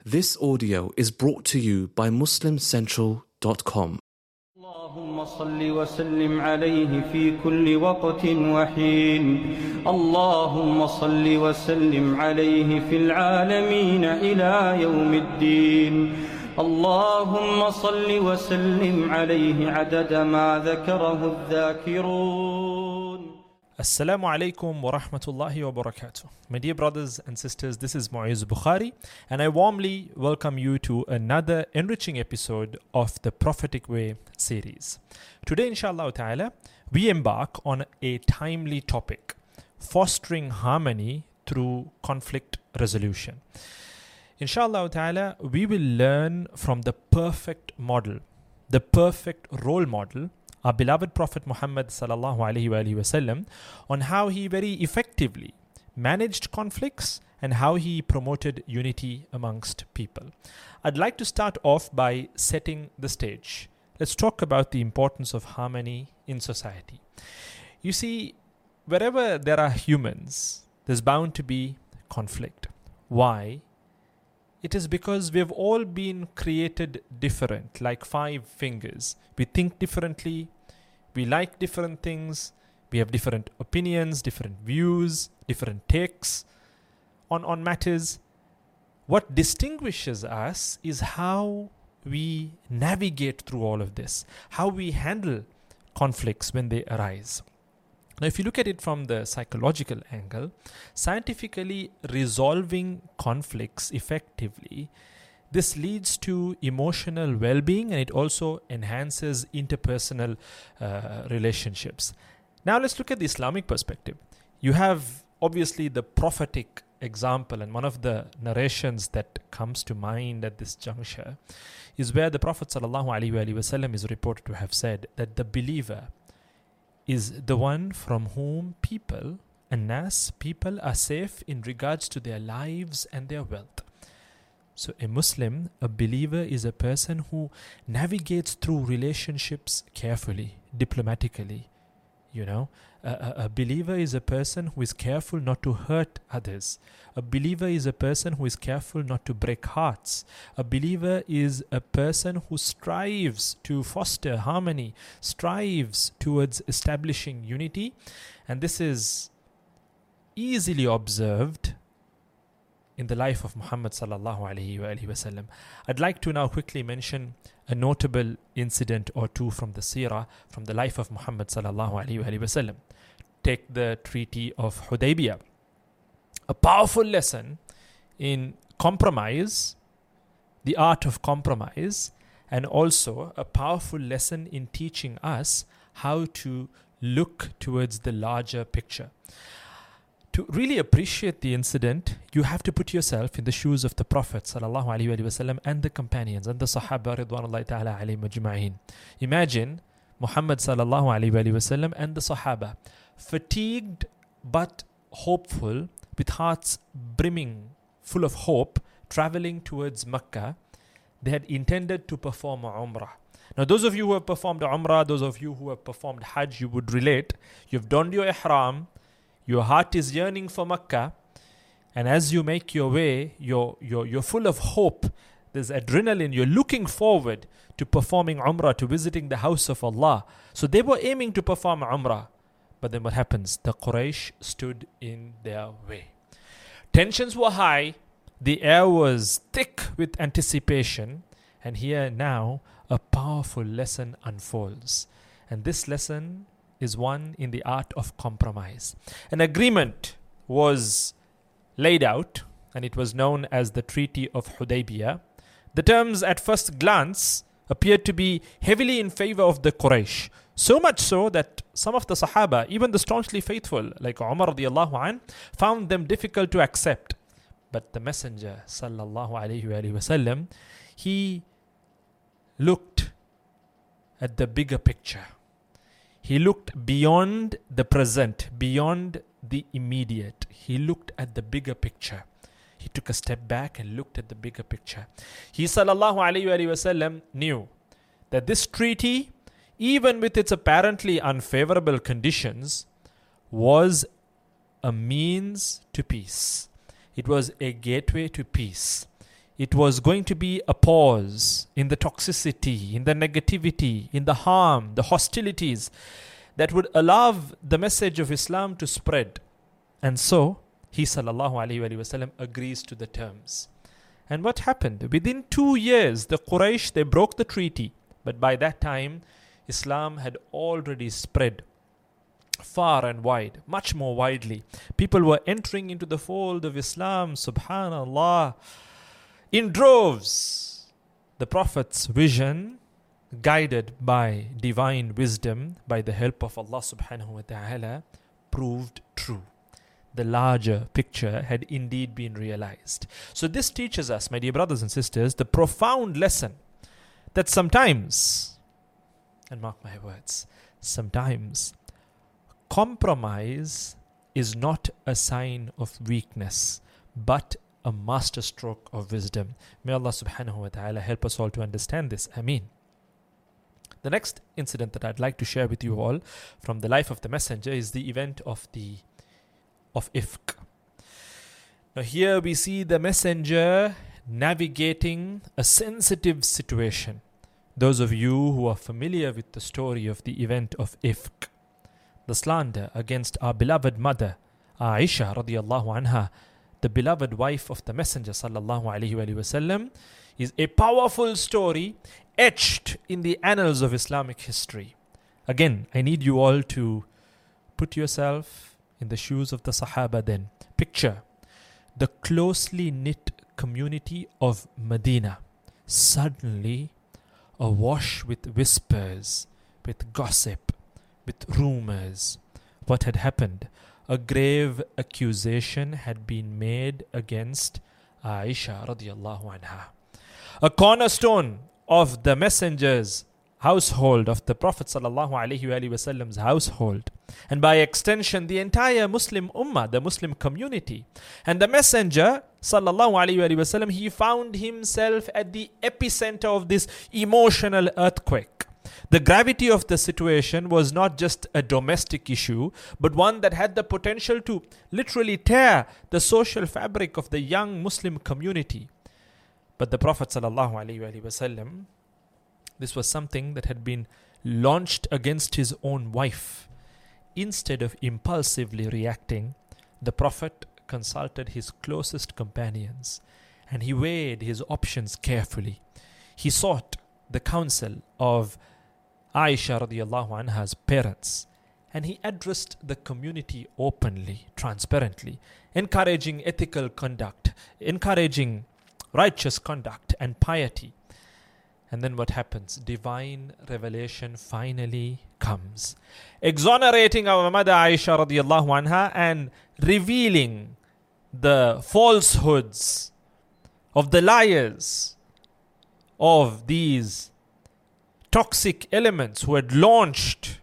This audio is brought to you by MuslimCentral.com. اللهم صل وسلم عليه في كل وقت وحين اللهم صل وسلم عليه في العالمين إلى يوم الدين اللهم صل وسلم عليه عدد ما ذكره الذاكرون. Assalamu alaikum wa rahmatullahi wa barakatuh. My dear brothers and sisters, this is Mu'izz Bukhari, and I warmly welcome you to another enriching episode of the Prophetic Way series. Today, inshallah ta'ala, we embark on a timely topic, fostering harmony through conflict resolution. Inshallah ta'ala, we will learn from the perfect model, the perfect role model, our beloved Prophet Muhammad sallallahu alaihi wasallam, on how he very effectively managed conflicts and how he promoted unity amongst people. I'd like to start off by setting the stage. Let's talk about the importance of harmony in society. You see, wherever there are humans, there's bound to be conflict. Why? It is because we've all been created different, like 5 fingers. We think differently, we like different things, we have different opinions, different views, different takes on matters. What distinguishes us is how we navigate through all of this, how we handle conflicts when they arise. Now, if you look at it from the psychological angle, scientifically resolving conflicts effectively, this leads to emotional well-being and it also enhances interpersonal relationships. Now, let's look at the Islamic perspective. You have obviously the prophetic example, and one of the narrations that comes to mind at this juncture is where the Prophet ﷺ is reported to have said that the believer is the one from whom people are safe in regards to their lives and their wealth. So a Muslim, a believer, is a person who navigates through relationships carefully, diplomatically. A believer is a person who is careful not to hurt others. A believer is a person who is careful not to break hearts. A believer is a person who strives to foster harmony, strives towards establishing unity. And this is easily observed in the life of Muhammad sallallahu alaihi wasallam. I'd like to now quickly mention a notable incident or two from the seerah, from the life of Muhammad sallallahu alaihi wasallam. Take the Treaty of Hudaybiyah, a powerful lesson in compromise, the art of compromise, and also a powerful lesson in teaching us how to look towards the larger picture. To really appreciate the incident, you have to put yourself in the shoes of the Prophet ﷺ and the companions and the Sahaba ridwanullahi ta'ala alayhim ajma'in. Imagine Muhammad ﷺ and the Sahaba, fatigued but hopeful, with hearts brimming, full of hope, traveling towards Mecca. They had intended to perform Umrah. Now, those of you who have performed Umrah, those of you who have performed Hajj, you would relate. You've donned your ihram. Your heart is yearning for Makkah, and as you make your way, you're full of hope. There's adrenaline. You're looking forward to performing Umrah, to visiting the house of Allah. So they were aiming to perform Umrah. But then what happens? The Quraysh stood in their way. Tensions were high. The air was thick with anticipation. And here now, a powerful lesson unfolds. And this lesson is one in the art of compromise. An agreement was laid out, and it was known as the Treaty of Hudaybiyah. The terms at first glance appeared to be heavily in favor of the Quraysh, so much so that some of the Sahaba, even the staunchly faithful like Umar radiallahu an, found them difficult to accept. But the Messenger sallallahu alaihi wasallam, he looked at the bigger picture. He looked beyond the present, beyond the immediate. He looked at the bigger picture. He took a step back and looked at the bigger picture. He sallallahu alayhi wasallam knew that this treaty, even with its apparently unfavorable conditions, was a means to peace. It was a gateway to peace. it was going to be a pause in the toxicity, in the negativity, in the harm, the hostilities that would allow the message of Islam to spread. And so, he sallallahu alayhi wasallam agrees to the terms. And what happened? Within 2 years, the Quraysh, they broke the treaty. But by that time, Islam had already spread far and wide, much more widely. People were entering into the fold of Islam, subhanallah, in droves. The Prophet's vision, guided by divine wisdom, by the help of Allah subhanahu wa ta'ala, proved true. The larger picture had indeed been realized. So this teaches us, my dear brothers and sisters, the profound lesson that sometimes, and mark my words, sometimes compromise is not a sign of weakness, but a masterstroke of wisdom. May Allah subhanahu wa ta'ala help us all to understand this. Ameen. The next incident that I'd like to share with you all from the life of the Messenger is the event of Ifk. Now here we see the Messenger navigating a sensitive situation. Those of you who are familiar with the story of the event of Ifk, the slander against our beloved mother, Aisha radiallahu anha, the beloved wife of the Messenger sallallahu alaihi wasallam, is a powerful story etched in the annals of Islamic history. Again, I need you all to put yourself in the shoes of the Sahaba then. Picture the closely knit community of Medina suddenly awash with whispers, with gossip, with rumors. What had happened? A grave accusation had been made against Aisha radiallahu anha. A cornerstone of the Messenger's household, of the Prophet sallallahu alaihi wasallam's household, and by extension the entire Muslim ummah, the Muslim community. And the Messenger sallallahu alaihi wasallam, he found himself at the epicenter of this emotional earthquake. The gravity of the situation was not just a domestic issue, but one that had the potential to literally tear the social fabric of the young Muslim community. But the Prophet ﷺ, this was something that had been launched against his own wife. Instead of impulsively reacting, the Prophet consulted his closest companions and he weighed his options carefully. He sought the counsel of Aisha radiallahu anha's parents, and he addressed the community openly, transparently, encouraging ethical conduct, encouraging righteous conduct and piety. And then what happens? Divine revelation finally comes, exonerating our mother Aisha radiallahu anha and revealing the falsehoods of the liars of these toxic elements who had launched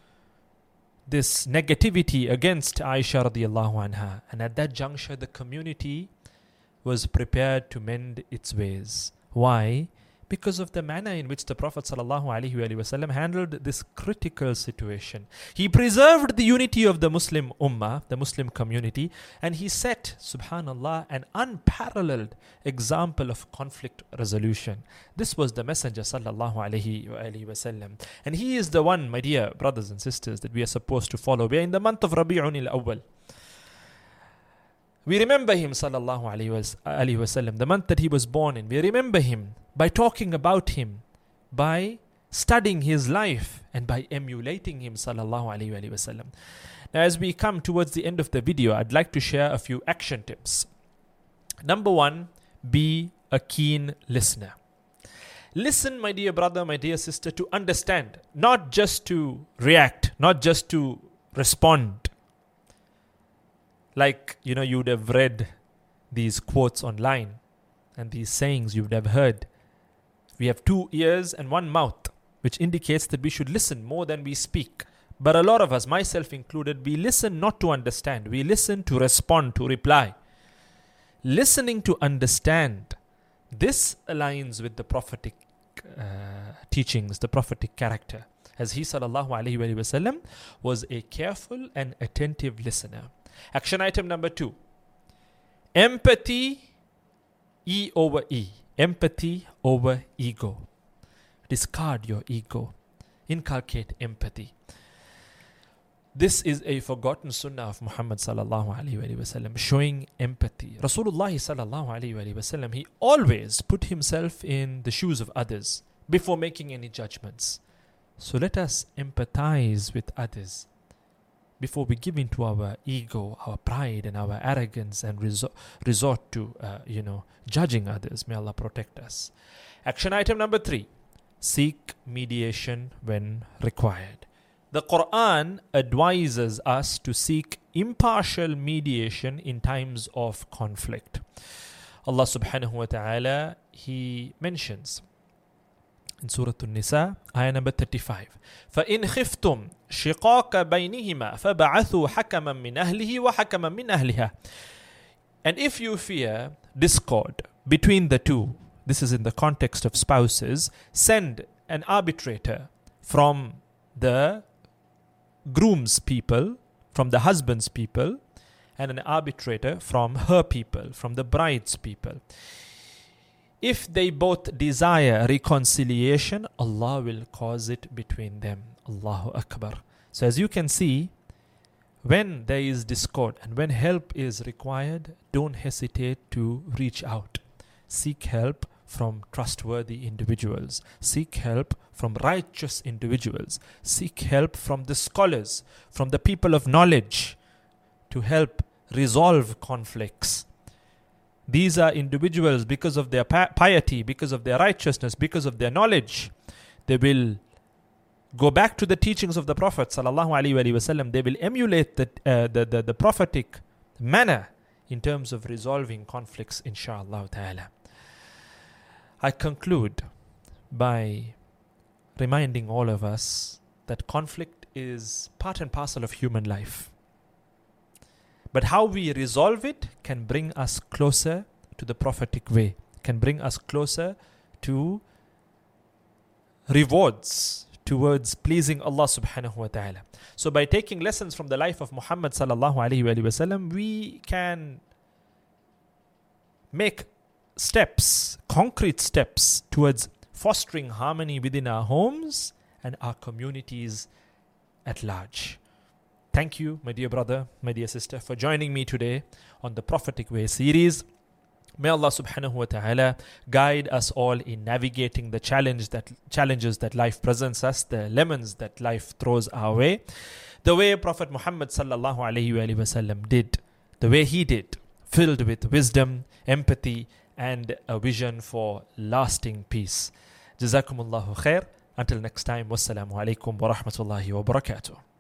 this negativity against Aisha radiallahu anha. And at that juncture, the community was prepared to mend its ways. Why? Because of the manner in which the Prophet ﷺ handled this critical situation. He preserved the unity of the Muslim ummah, the Muslim community, and he set, subhanallah, an unparalleled example of conflict resolution. This was the Messenger ﷺ. And he is the one, my dear brothers and sisters, that we are supposed to follow. We are in the month of Rabi'un al-Awwal. We remember him, sallallahu alayhi wasallam, the month that he was born in. We remember him by talking about him, by studying his life, and by emulating him, sallallahu alayhi wasallam. Now, as we come towards the end of the video, I'd like to share a few action tips. Number one, be a keen listener. Listen, my dear brother, my dear sister, to understand, not just to react, not just to respond. Like, you would have read these quotes online and these sayings you would have heard. We have 2 ears and 1 mouth, which indicates that we should listen more than we speak. But a lot of us, myself included, we listen not to understand. We listen to respond, to reply. Listening to understand. This aligns with the prophetic teachings, the prophetic character. As he, sallallahu alayhi wasallam, was a careful and attentive listener. Action item number 2. Empathy E over E. Empathy over ego. Discard your ego. Inculcate empathy. This is a forgotten sunnah of Muhammad sallallahu alaihi wasallam, showing empathy. Rasulullah sallallahu alaihi wasallam, he always put himself in the shoes of others before making any judgments. So let us empathize with others before we give into our ego, our pride and our arrogance and resort to, judging others. May Allah protect us. Action item number 3. Seek mediation when required. The Quran advises us to seek impartial mediation in times of conflict. Allah subhanahu wa ta'ala, He mentions in Surah An-Nisa, ayah number 35, فَإِنْ خِفْتُمْ شِقَاقَ بَيْنِهِمَا فَبَعَثُوا حَكَمًا مِّنْ أَهْلِهِ وَحَكَمًا مِّنْ أَهْلِهَا. And if you fear discord between the two, this is in the context of spouses, send an arbitrator from the groom's people, from the husband's people, and an arbitrator from her people, from the bride's people. If they both desire reconciliation, Allah will cause it between them. Allahu Akbar. So as you can see, when there is discord and when help is required, don't hesitate to reach out. Seek help from trustworthy individuals. Seek help from righteous individuals. Seek help from the scholars, from the people of knowledge, to help resolve conflicts. These are individuals, because of their piety, because of their righteousness, because of their knowledge, they will go back to the teachings of the Prophet sallallahu alaihi wasallam. They will emulate the prophetic manner in terms of resolving conflicts, inshallah ta'ala. I conclude by reminding all of us that conflict is part and parcel of human life. But how we resolve it can bring us closer to the prophetic way, can bring us closer to rewards towards pleasing Allah subhanahu wa ta'ala. So by taking lessons from the life of Muhammad sallallahu alaihi wasallam, we can make steps, concrete steps towards fostering harmony within our homes and our communities at large. Thank you, my dear brother, my dear sister, for joining me today on the Prophetic Way series. May Allah subhanahu wa ta'ala guide us all in navigating the challenges that life presents us, the lemons that life throws our way, the way Prophet Muhammad sallallahu alaihi wasallam did, the way he did, filled with wisdom, empathy, and a vision for lasting peace. Jazakumullahu khair. Until next time, wassalamu alaikum wa rahmatullahi wa barakatuh.